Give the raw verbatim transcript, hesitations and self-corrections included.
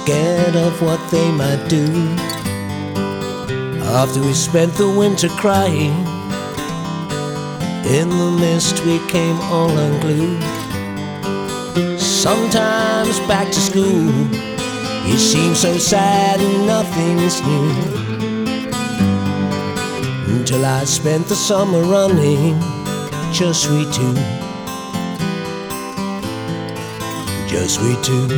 scared of what they might do. After we spent the winter crying, in the mist we came all unglued. Sometimes back to school, it seems so sad and nothing's new. Until I spent the summer running, just we two, just we two.